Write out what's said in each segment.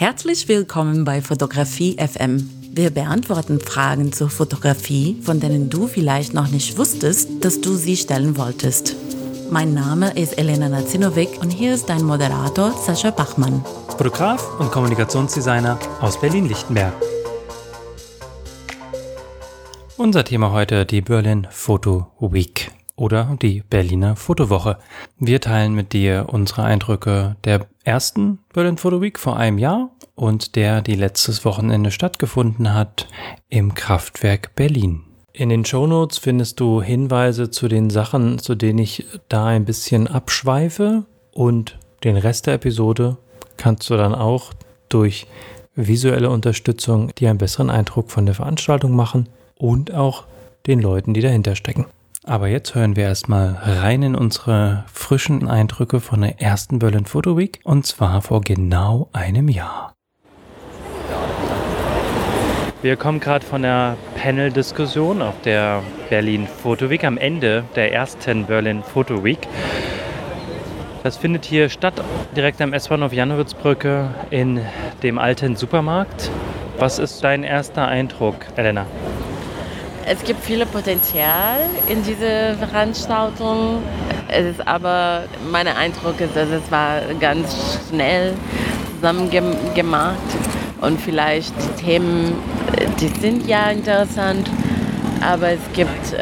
Herzlich willkommen bei Fotografie FM. Wir beantworten Fragen zur Fotografie, von denen du vielleicht noch nicht wusstest, dass du sie stellen wolltest. Mein Name ist Elena Nazinovic und hier ist dein Moderator Sascha Bachmann. Fotograf und Kommunikationsdesigner aus Berlin-Lichtenberg. Unser Thema heute die Berlin Photo Week oder die Berliner Fotowoche. Wir teilen mit dir unsere Eindrücke der ersten Berlin Photo Week vor einem Jahr und der, die letztes Wochenende stattgefunden hat im Kraftwerk Berlin. In den Shownotes findest du Hinweise zu den Sachen, zu denen ich da ein bisschen abschweife, und den Rest der Episode kannst du dann auch durch visuelle Unterstützung dir einen besseren Eindruck von der Veranstaltung machen und auch den Leuten, die dahinter stecken. Aber jetzt hören wir erstmal rein in unsere frischen Eindrücke von der ersten Berlin Photo Week, und zwar vor genau einem Jahr. Wir kommen gerade von der Panel-Diskussion auf der Berlin Photo Week am Ende der ersten Berlin Photo Week. Das findet hier statt, direkt am S-Bahnhof Jannowitzbrücke in dem alten Supermarkt. Was ist dein erster Eindruck, Elena? Es gibt viel Potenzial in dieser Veranstaltung. Es ist aber, mein Eindruck ist, dass es war ganz schnell zusammengemacht. Und vielleicht die Themen, die sind ja interessant, aber es gibt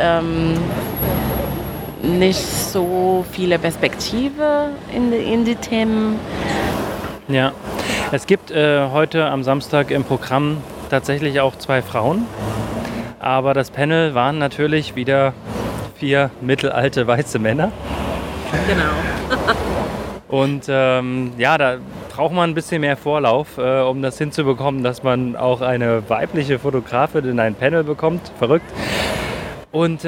nicht so viele Perspektiven in die Themen. Ja, es gibt heute am Samstag im Programm tatsächlich auch 2 Frauen. Aber das Panel waren natürlich wieder 4 mittelalte weiße Männer. Genau. Und da braucht man ein bisschen mehr Vorlauf, um das hinzubekommen, dass man auch eine weibliche Fotografin in ein Panel bekommt. Verrückt. Und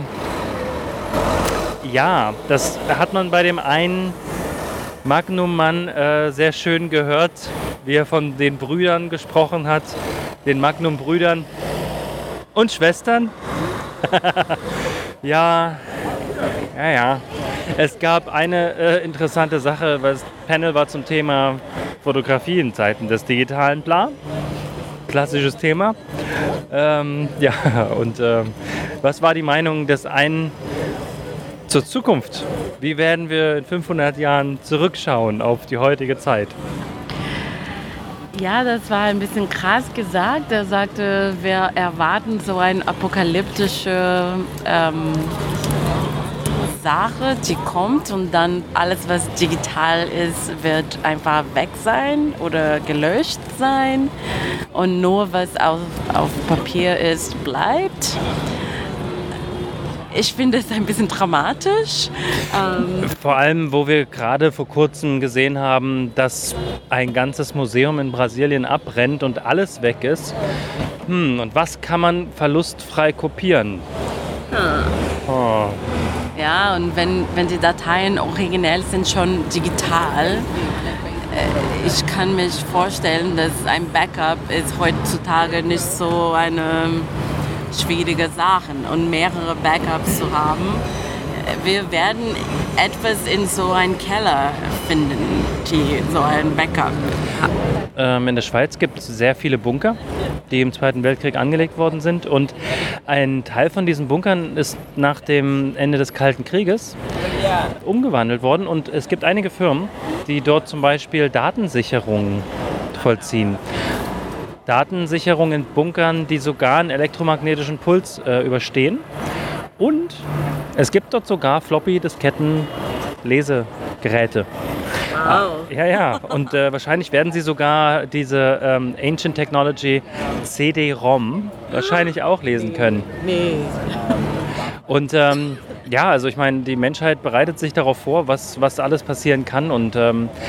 das hat man bei dem einen Magnum-Mann sehr schön gehört, wie er von den Brüdern gesprochen hat, den Magnum-Brüdern. Und Schwestern? Ja. Es gab eine interessante Sache, weil das Panel war zum Thema Fotografie in Zeiten des digitalen Bla. Klassisches Thema. Was war die Meinung des einen zur Zukunft? Wie werden wir in 500 Jahren zurückschauen auf die heutige Zeit? Ja, das war ein bisschen krass gesagt. Er sagte, wir erwarten so eine apokalyptische Sache, die kommt, und dann alles, was digital ist, wird einfach weg sein oder gelöscht sein, und nur was auf Papier ist, bleibt. Ich finde es ein bisschen dramatisch. Vor allem, wo wir gerade vor kurzem gesehen haben, dass ein ganzes Museum in Brasilien abbrennt und alles weg ist. Und was kann man verlustfrei kopieren? Oh. Ja, und wenn die Dateien originell sind, schon digital. Ich kann mich vorstellen, dass ein Backup ist heutzutage nicht so eine schwierige Sachen, und mehrere Backups zu haben. Wir werden etwas in so einem Keller finden, die so ein Backup haben. In der Schweiz gibt es sehr viele Bunker, die im Zweiten Weltkrieg angelegt worden sind, und ein Teil von diesen Bunkern ist nach dem Ende des Kalten Krieges umgewandelt worden, und es gibt einige Firmen, die dort zum Beispiel Datensicherungen vollziehen. Datensicherung in Bunkern, die sogar einen elektromagnetischen Puls überstehen. Und es gibt dort sogar Floppy-Disketten-Lesegeräte. Wow. Ja. Und wahrscheinlich werden sie sogar diese Ancient Technology CD-ROM wahrscheinlich auch lesen können. Nee. Und also ich meine, die Menschheit bereitet sich darauf vor, was alles passieren kann, und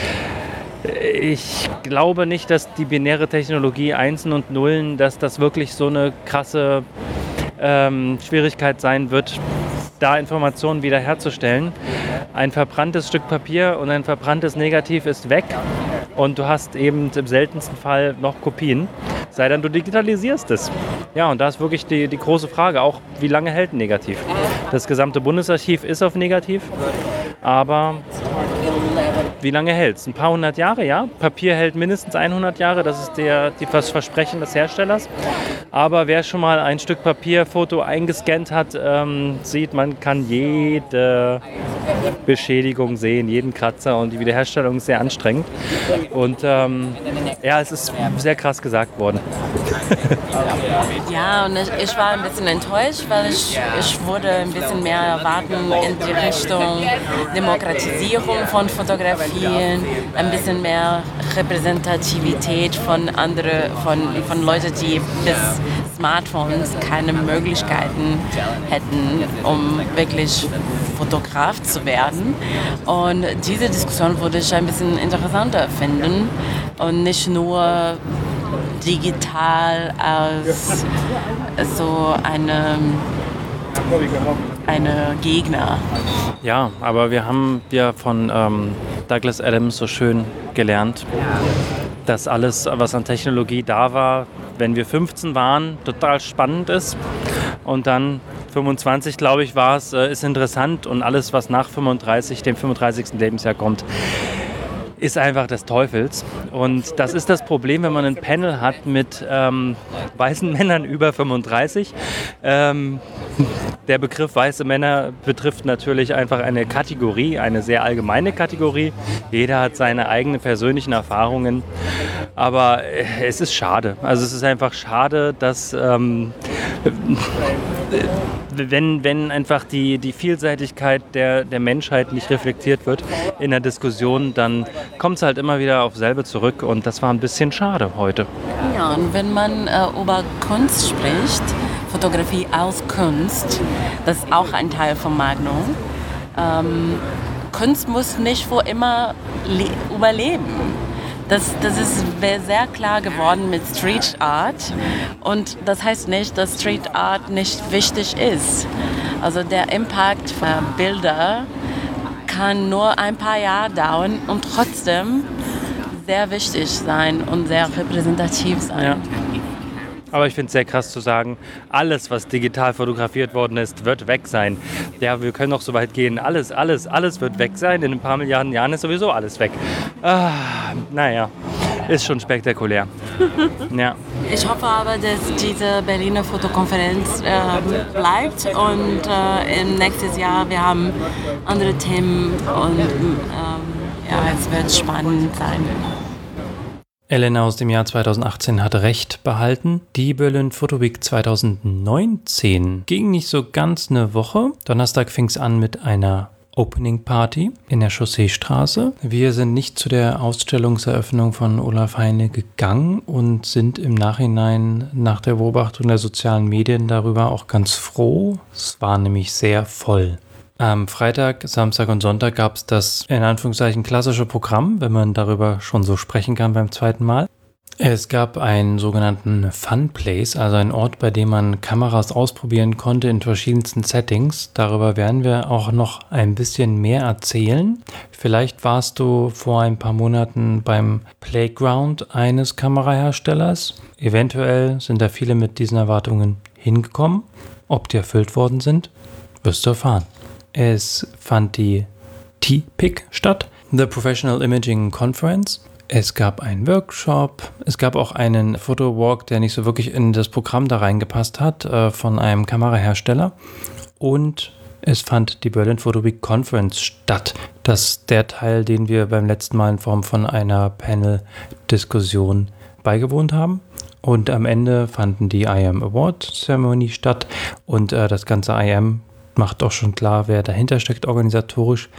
ich glaube nicht, dass die binäre Technologie Einsen und Nullen, dass das wirklich so eine krasse Schwierigkeit sein wird, da Informationen wiederherzustellen. Ein verbranntes Stück Papier und ein verbranntes Negativ ist weg, und du hast eben im seltensten Fall noch Kopien, sei denn du digitalisierst es. Ja, und da ist wirklich die große Frage auch, wie lange hält ein Negativ? Das gesamte Bundesarchiv ist auf Negativ, aber wie lange hält es? Ein paar hundert Jahre, ja. Papier hält mindestens 100 Jahre, das ist das Versprechen des Herstellers. Aber wer schon mal ein Stück Papierfoto eingescannt hat, sieht, man kann jede Beschädigung sehen, jeden Kratzer, und die Wiederherstellung ist sehr anstrengend. Und es ist sehr krass gesagt worden. Ja, und ich war ein bisschen enttäuscht, weil ich würde ein bisschen mehr erwarten in die Richtung Demokratisierung von Fotografien, ein bisschen mehr Repräsentativität von Leuten, die bis Smartphones keine Möglichkeiten hätten, um wirklich Fotograf zu werden. Und diese Diskussion würde ich ein bisschen interessanter finden und nicht nur digital als so eine Gegner. Ja, aber wir haben ja von Douglas Adams so schön gelernt, dass alles, was an Technologie da war, wenn wir 15 waren, total spannend ist. Und dann 25, glaube ich, war es, ist interessant. Und alles, was nach 35, dem 35. Lebensjahr kommt, ist einfach des Teufels. Und das ist das Problem, wenn man ein Panel hat mit weißen Männern über 35. Der Begriff weiße Männer betrifft natürlich einfach eine Kategorie, eine sehr allgemeine Kategorie. Jeder hat seine eigenen persönlichen Erfahrungen. Aber es ist schade. Also es ist einfach schade, dass wenn einfach die Vielseitigkeit der Menschheit nicht reflektiert wird in der Diskussion, dann kommt es halt immer wieder auf selbe zurück, und das war ein bisschen schade heute. Ja, und wenn man über Kunst spricht, Fotografie als Kunst, das ist auch ein Teil von Magnum. Kunst muss nicht für immer überleben. Das ist sehr klar geworden mit Street Art, und das heißt nicht, dass Street Art nicht wichtig ist. Also der Impact von Bilder kann nur ein paar Jahre dauern und trotzdem sehr wichtig sein und sehr repräsentativ sein. Ja. Aber ich finde es sehr krass zu sagen, alles, was digital fotografiert worden ist, wird weg sein. Ja, wir können doch so weit gehen. Alles wird weg sein. In ein paar Milliarden Jahren ist sowieso alles weg. Naja, ist schon spektakulär. Ja. Ich hoffe aber, dass diese Berliner Fotokonferenz bleibt, und im nächsten Jahr wir haben andere Themen, und es wird spannend sein. Elena aus dem Jahr 2018 hatte recht behalten. Die Berlin Photo Week 2019 ging nicht so ganz eine Woche. Donnerstag fing es an mit einer Opening Party in der Chausseestraße. Wir sind nicht zu der Ausstellungseröffnung von Olaf Heine gegangen und sind im Nachhinein nach der Beobachtung der sozialen Medien darüber auch ganz froh. Es war nämlich sehr voll. Am Freitag, Samstag und Sonntag gab es das in Anführungszeichen klassische Programm, wenn man darüber schon so sprechen kann beim zweiten Mal. Es gab einen sogenannten Fun Place, also einen Ort, bei dem man Kameras ausprobieren konnte in verschiedensten Settings. Darüber werden wir auch noch ein bisschen mehr erzählen. Vielleicht warst du vor ein paar Monaten beim Playground eines Kameraherstellers. Eventuell sind da viele mit diesen Erwartungen hingekommen. Ob die erfüllt worden sind, wirst du erfahren. Es fand die TPIC statt, The Professional Imaging Conference. Es gab einen Workshop, es gab auch einen Fotowalk, der nicht so wirklich in das Programm da reingepasst hat, von einem Kamerahersteller. Und es fand die Berlin Photo Week Conference statt. Das ist der Teil, den wir beim letzten Mal in Form von einer Panel-Diskussion beigewohnt haben. Und am Ende fanden die IM Award Ceremony statt, und das ganze IM macht auch schon klar, wer dahinter steckt organisatorisch.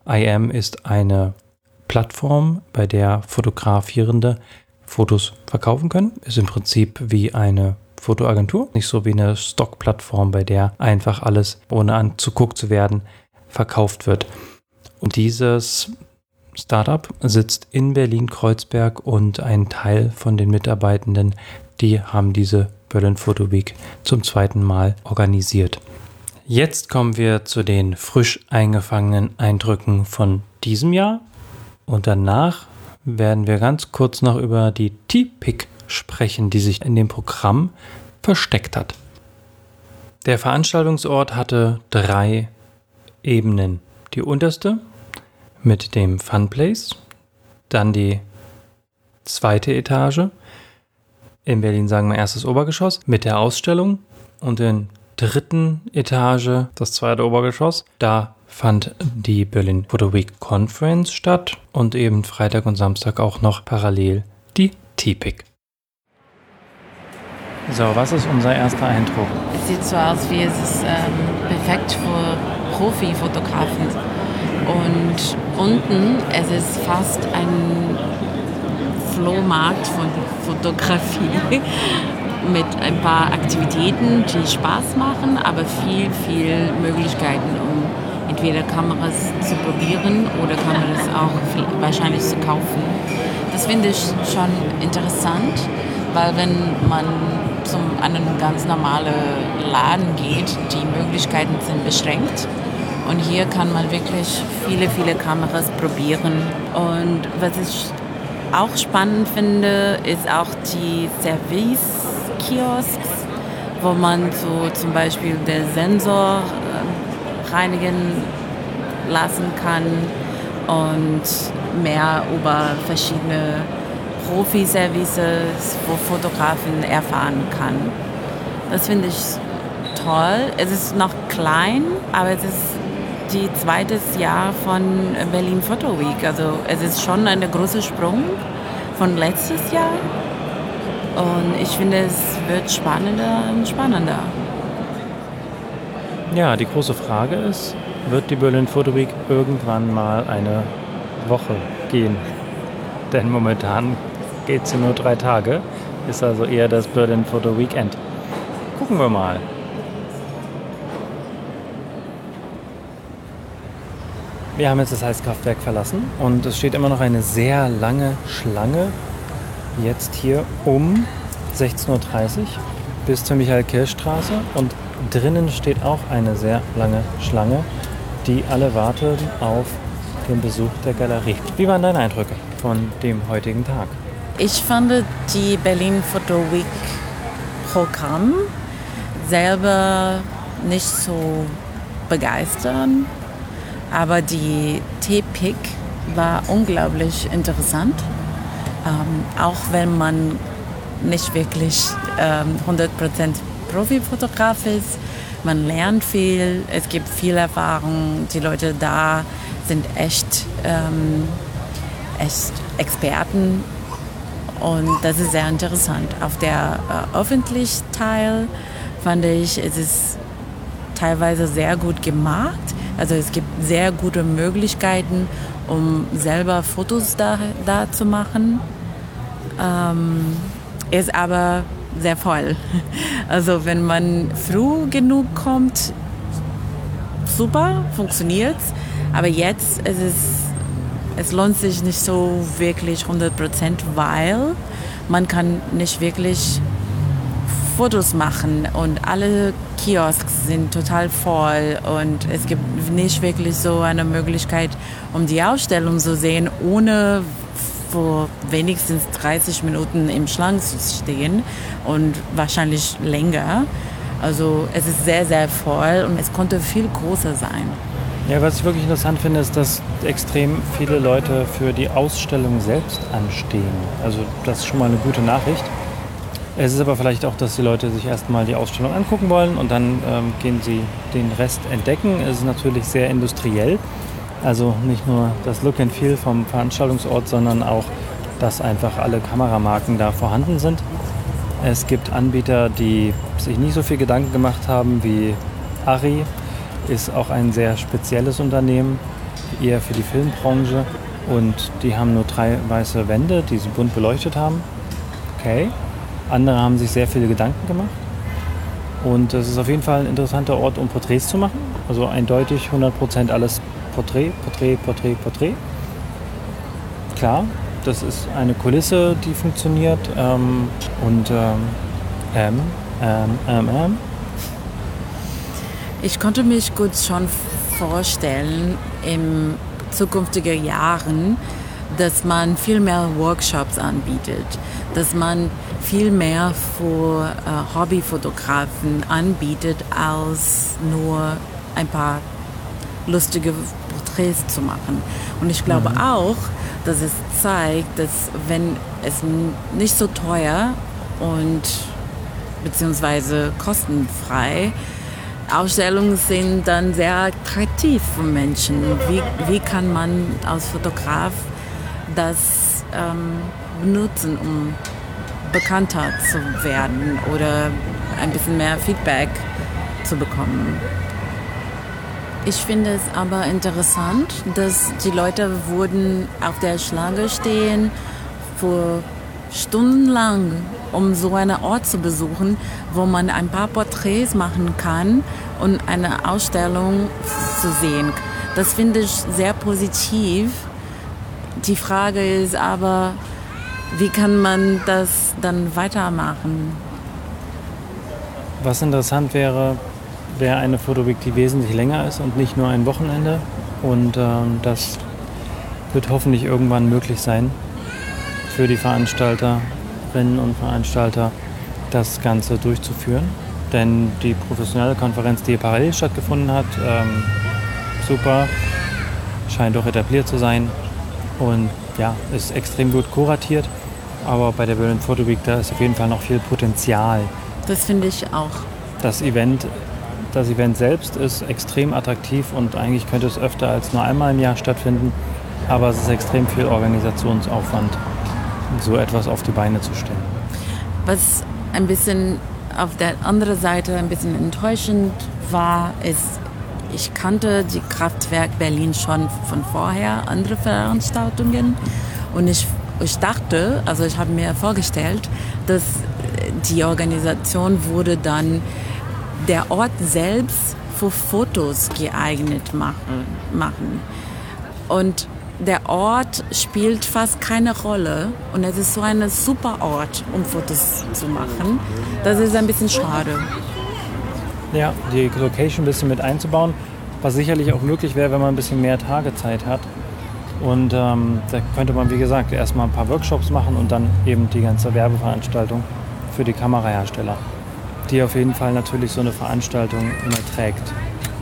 IM ist eine Plattform, bei der Fotografierende Fotos verkaufen können. Ist im Prinzip wie eine Fotoagentur, nicht so wie eine Stockplattform, bei der einfach alles, ohne anzuguckt zu werden, verkauft wird. Und dieses Startup sitzt in Berlin-Kreuzberg, und ein Teil von den Mitarbeitenden, die haben diese Berlin Photo Week zum zweiten Mal organisiert. Jetzt kommen wir zu den frisch eingefangenen Eindrücken von diesem Jahr, und danach werden wir ganz kurz noch über die TPIC sprechen, die sich in dem Programm versteckt hat. Der Veranstaltungsort hatte 3 Ebenen. Die unterste mit dem Fun Place, dann die zweite Etage, in Berlin sagen wir erstes Obergeschoss, mit der Ausstellung und in dritten Etage, das zweite Obergeschoss, da fand die Berlin Photo Week Conference statt und eben Freitag und Samstag auch noch parallel die TPIC. So, was ist unser erster Eindruck? Es sieht so aus, wie es ist perfekt für Profifotografen. Und unten, es ist fast ein Flohmarkt von Fotografie mit ein paar Aktivitäten, die Spaß machen, aber viel Möglichkeiten, um entweder Kameras zu probieren oder Kameras auch wahrscheinlich zu kaufen. Das finde ich schon interessant, weil wenn man zu einem ganz normalen Laden geht, die Möglichkeiten sind beschränkt. Und hier kann man wirklich viele Kameras probieren. Und was ich auch spannend finde, ist auch die Service-Kiosks, wo man so zum Beispiel den Sensor reinigen lassen kann und mehr über verschiedene Profi-Services, wo Fotografen erfahren kann. Das finde ich toll. Es ist noch klein, aber es ist die zweites Jahr von Berlin Photo Week. Also es ist schon ein großer Sprung von letztes Jahr. Und ich finde, es wird spannender und spannender. Ja, die große Frage ist, wird die Berlin Photo Week irgendwann mal eine Woche gehen? Denn momentan geht sie nur 3 Tage, ist also eher das Berlin Photo Weekend. Gucken wir mal. Wir haben jetzt das Heizkraftwerk verlassen und es steht immer noch eine sehr lange Schlange jetzt hier um 16.30 Uhr bis zur Michael-Kirch-Straße und drinnen steht auch eine sehr lange Schlange, die alle warten auf den Besuch der Galerie. Wie waren deine Eindrücke von dem heutigen Tag? Ich fand die Berlin Photo Week Programm selber nicht so begeisternd, aber die TPIC war unglaublich interessant, auch wenn man nicht wirklich 100% Profifotograf ist. Man lernt viel, es gibt viel Erfahrung, die Leute da sind echt Experten und das ist sehr interessant. Auf der öffentlichen Teil fand ich, es ist teilweise sehr gut gemacht. Also es gibt sehr gute Möglichkeiten, um selber Fotos da zu machen. Ist aber sehr voll. Also wenn man früh genug kommt, super, funktioniert's. Aber jetzt es lohnt sich nicht so wirklich 100%, weil man kann nicht wirklich Fotos machen und alle Kiosks sind total voll und es gibt nicht wirklich so eine Möglichkeit, um die Ausstellung zu sehen, ohne vor wenigstens 30 Minuten im Schlange zu stehen und wahrscheinlich länger. Also es ist sehr voll und es konnte viel größer sein. Ja, was ich wirklich interessant finde, ist, dass extrem viele Leute für die Ausstellung selbst anstehen. Also das ist schon mal eine gute Nachricht. Es ist aber vielleicht auch, dass die Leute sich erstmal die Ausstellung angucken wollen und dann gehen sie den Rest entdecken. Es ist natürlich sehr industriell. Also nicht nur das Look and Feel vom Veranstaltungsort, sondern auch, dass einfach alle Kameramarken da vorhanden sind. Es gibt Anbieter, die sich nicht so viel Gedanken gemacht haben wie Arri. Ist auch ein sehr spezielles Unternehmen, eher für die Filmbranche. Und die haben nur 3 weiße Wände, die sie bunt beleuchtet haben. Okay. Andere haben sich sehr viele Gedanken gemacht. Und es ist auf jeden Fall ein interessanter Ort, um Porträts zu machen. Also eindeutig 100% alles Porträt. Klar, das ist eine Kulisse, die funktioniert. Ich konnte mich gut schon vorstellen, in zukünftigen Jahren, dass man viel mehr Workshops anbietet, dass man viel mehr für Hobbyfotografen anbietet, als nur ein paar lustige Porträts zu machen. Und ich glaube auch, dass es zeigt, dass wenn es nicht so teuer und beziehungsweise kostenfrei Ausstellungen sind, dann sehr attraktiv für Menschen. Wie kann man als Fotograf das benutzen, um bekannter zu werden oder ein bisschen mehr Feedback zu bekommen? Ich finde es aber interessant, dass die Leute wurden auf der Schlange stehen für stundenlang, um so einen Ort zu besuchen, wo man ein paar Porträts machen kann und eine Ausstellung zu sehen. Das finde ich sehr positiv. Die Frage ist aber, wie kann man das dann weitermachen? Was interessant wäre eine Fotoweek, die wesentlich länger ist und nicht nur ein Wochenende. Und das wird hoffentlich irgendwann möglich sein für die Veranstalterinnen und Veranstalter, das Ganze durchzuführen. Denn die professionelle Konferenz, die hier parallel stattgefunden hat, super, scheint auch etabliert zu sein und ja, ist extrem gut kuratiert. Aber bei der Berlin Photo Week, da ist auf jeden Fall noch viel Potenzial. Das finde ich auch. Das Event selbst ist extrem attraktiv und eigentlich könnte es öfter als nur einmal im Jahr stattfinden. Aber es ist extrem viel Organisationsaufwand, so etwas auf die Beine zu stellen. Was ein bisschen auf der anderen Seite ein bisschen enttäuschend war, ist, ich kannte die Kraftwerk Berlin schon von vorher, andere Veranstaltungen. Und ich dachte, also ich habe mir vorgestellt, dass die Organisation wurde dann der Ort selbst für Fotos geeignet machen. Und der Ort spielt fast keine Rolle und es ist so ein super Ort, um Fotos zu machen. Das ist ein bisschen schade. Ja, die Location ein bisschen mit einzubauen, was sicherlich auch möglich wäre, wenn man ein bisschen mehr Tagezeit hat. Und da könnte man, wie gesagt, erstmal ein paar Workshops machen und dann eben die ganze Werbeveranstaltung für die Kamerahersteller, die auf jeden Fall natürlich so eine Veranstaltung immer trägt.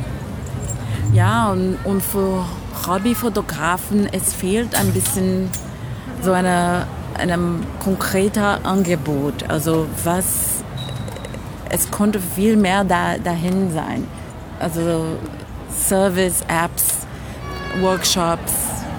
Ja, und für Hobbyfotografen, es fehlt ein bisschen so einem konkreten Angebot. Also es konnte viel mehr dahin sein. Also Service-Apps, Workshops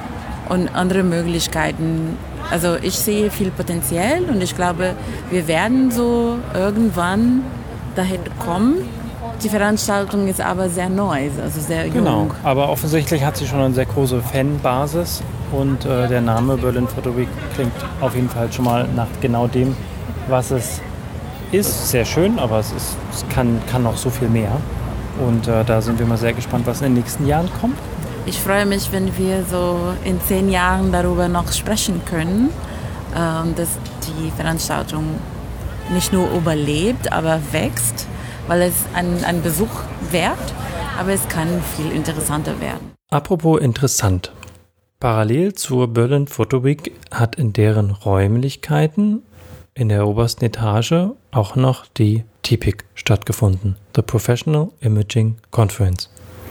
und andere Möglichkeiten. Also ich sehe viel Potenzial und ich glaube, wir werden so irgendwann dahin kommen. Die Veranstaltung ist aber sehr neu, also sehr jung. Genau, aber offensichtlich hat sie schon eine sehr große Fanbasis und der Name Berlin Photo Week klingt auf jeden Fall schon mal nach genau dem, was es ist. Sehr schön, aber es kann noch so viel mehr. Und da sind wir mal sehr gespannt, was in den nächsten Jahren kommt. Ich freue mich, wenn wir so in 10 Jahren darüber noch sprechen können, dass die Veranstaltung nicht nur überlebt, aber wächst, weil es ein Besuch wert, aber es kann viel interessanter werden. Apropos interessant. Parallel zur Berlin Photo Week hat in deren Räumlichkeiten in der obersten Etage auch noch die TPIC stattgefunden, The Professional Imaging Conference.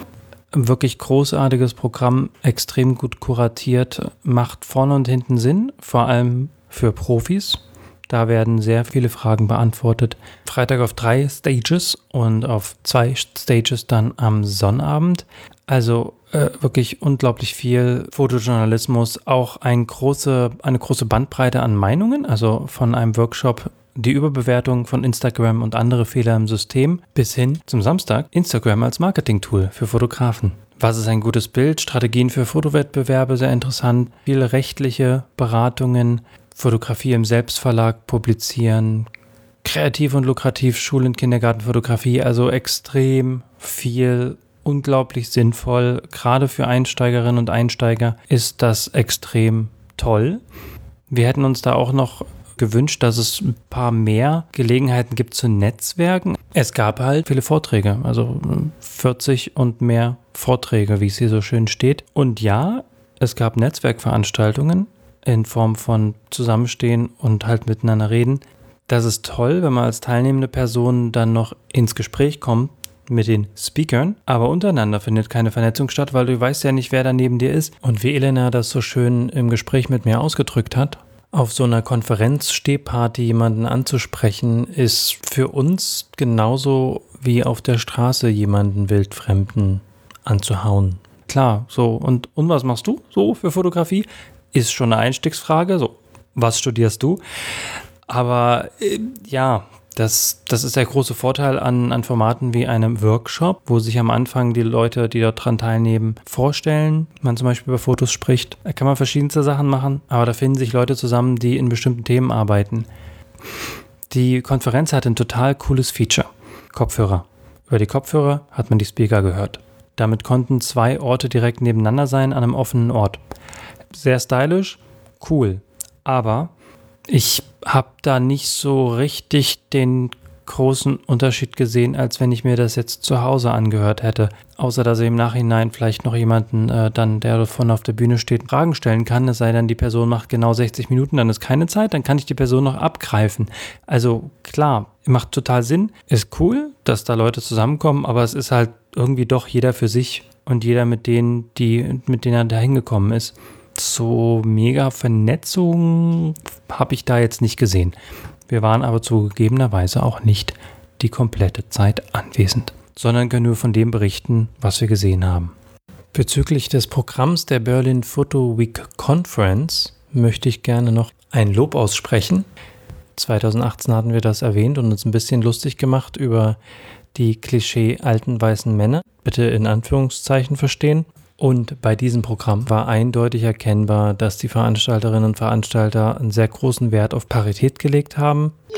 Ein wirklich großartiges Programm, extrem gut kuratiert, macht vorne und hinten Sinn, vor allem für Profis. Da werden sehr viele Fragen beantwortet. Freitag auf 3 Stages und auf 2 Stages dann am Sonnabend. Also wirklich unglaublich viel Fotojournalismus, auch eine große Bandbreite an Meinungen, also von einem Workshop die Überbewertung von Instagram und andere Fehler im System bis hin zum Samstag Instagram als Marketing-Tool für Fotografen. Was ist ein gutes Bild? Strategien für Fotowettbewerbe, sehr interessant. Viele rechtliche Beratungen, Fotografie im Selbstverlag publizieren, kreativ und lukrativ Schul- und Kindergartenfotografie, also extrem viel, unglaublich sinnvoll. Gerade für Einsteigerinnen und Einsteiger ist das extrem toll. Wir hätten uns da auch noch gewünscht, dass es ein paar mehr Gelegenheiten gibt zu Netzwerken. Es gab halt viele Vorträge, also 40 und mehr Vorträge, wie es hier so schön steht. Und ja, es gab Netzwerkveranstaltungen in Form von Zusammenstehen und halt miteinander reden. Das ist toll, wenn man als teilnehmende Person dann noch ins Gespräch kommt mit den Speakern, aber untereinander findet keine Vernetzung statt, weil du weißt ja nicht, wer da neben dir ist. Und wie Elena das so schön im Gespräch mit mir ausgedrückt hat, auf so einer Konferenz-Stehparty jemanden anzusprechen, ist für uns genauso wie auf der Straße jemanden Wildfremden anzuhauen. Klar, so. Und was machst du so für Fotografie? Ist schon eine Einstiegsfrage. So, was studierst du? Aber ja, das ist der große Vorteil an Formaten wie einem Workshop, wo sich am Anfang die Leute, die dort dran teilnehmen, vorstellen. Man zum Beispiel über Fotos spricht. Da kann man verschiedenste Sachen machen, aber da finden sich Leute zusammen, die in bestimmten Themen arbeiten. Die Konferenz hat ein total cooles Feature. Kopfhörer. Über die Kopfhörer hat man die Speaker gehört. Damit konnten 2 Orte direkt nebeneinander sein an einem offenen Ort. Sehr stylisch, cool. Aber ich habe da nicht so richtig den großen Unterschied gesehen, als wenn ich mir das jetzt zu Hause angehört hätte. Außer, dass ich im Nachhinein vielleicht noch jemanden dann, der davon auf der Bühne steht, Fragen stellen kann. Es sei denn, die Person macht genau 60 Minuten, dann ist keine Zeit, dann kann ich die Person noch abgreifen. Also klar, macht total Sinn. Ist cool, dass da Leute zusammenkommen, aber es ist halt irgendwie doch jeder für sich und jeder mit denen er da hingekommen ist. So mega Vernetzung habe ich da jetzt nicht gesehen. Wir waren aber zugegebenerweise auch nicht die komplette Zeit anwesend, sondern können nur von dem berichten, was wir gesehen haben. Bezüglich des Programms der Berlin Photo Week Conference möchte ich gerne noch ein Lob aussprechen. 2018 hatten wir das erwähnt und uns ein bisschen lustig gemacht über die Klischee alten weißen Männer, bitte in Anführungszeichen verstehen. Und bei diesem Programm war eindeutig erkennbar, dass die Veranstalterinnen und Veranstalter einen sehr großen Wert auf Parität gelegt haben. Yay!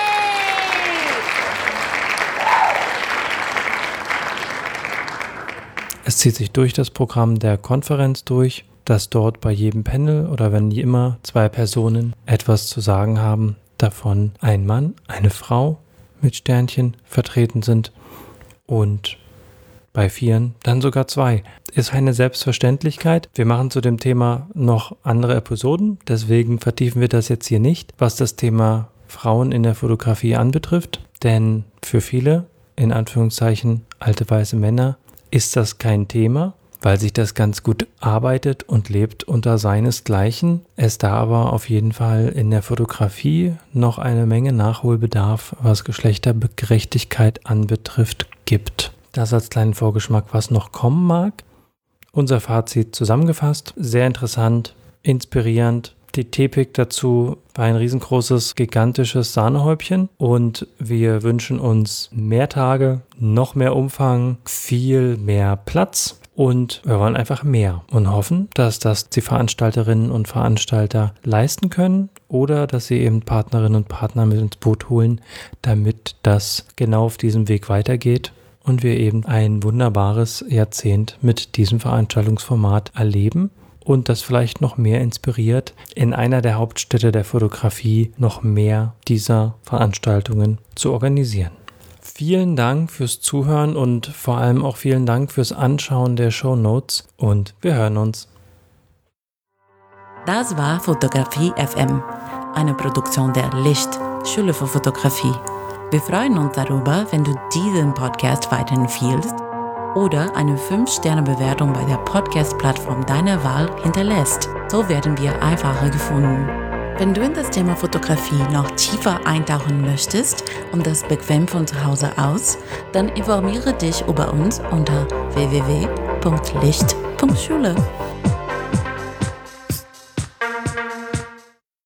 Es zieht sich durch das Programm der Konferenz durch, dass dort bei jedem Panel oder wenn immer 2 Personen etwas zu sagen haben, davon ein Mann, eine Frau mit Sternchen vertreten sind und bei 4 dann sogar 2. Ist eine Selbstverständlichkeit. Wir machen zu dem Thema noch andere Episoden, deswegen vertiefen wir das jetzt hier nicht, was das Thema Frauen in der Fotografie anbetrifft. Denn für viele, in Anführungszeichen, alte weiße Männer, ist das kein Thema, weil sich das ganz gut arbeitet und lebt unter seinesgleichen. Es da aber auf jeden Fall in der Fotografie noch eine Menge Nachholbedarf, was Geschlechtergerechtigkeit anbetrifft, gibt. Das als kleinen Vorgeschmack, was noch kommen mag. Unser Fazit zusammengefasst, sehr interessant, inspirierend. Die T-Pic dazu war ein riesengroßes, gigantisches Sahnehäubchen und wir wünschen uns mehr Tage, noch mehr Umfang, viel mehr Platz und wir wollen einfach mehr und hoffen, dass das die Veranstalterinnen und Veranstalter leisten können oder dass sie eben Partnerinnen und Partner mit ins Boot holen, damit das genau auf diesem Weg weitergeht. Und wir eben ein wunderbares Jahrzehnt mit diesem Veranstaltungsformat erleben und das vielleicht noch mehr inspiriert, in einer der Hauptstädte der Fotografie noch mehr dieser Veranstaltungen zu organisieren. Vielen Dank fürs Zuhören und vor allem auch vielen Dank fürs Anschauen der Shownotes und wir hören uns. Das war Fotografie FM, eine Produktion der Licht, Schule für Fotografie. Wir freuen uns darüber, wenn du diesen Podcast weiterempfiehlst oder eine 5-Sterne-Bewertung bei der Podcast-Plattform deiner Wahl hinterlässt. So werden wir einfacher gefunden. Wenn du in das Thema Fotografie noch tiefer eintauchen möchtest und das bequem von zu Hause aus, dann informiere dich über uns unter www.licht.schule.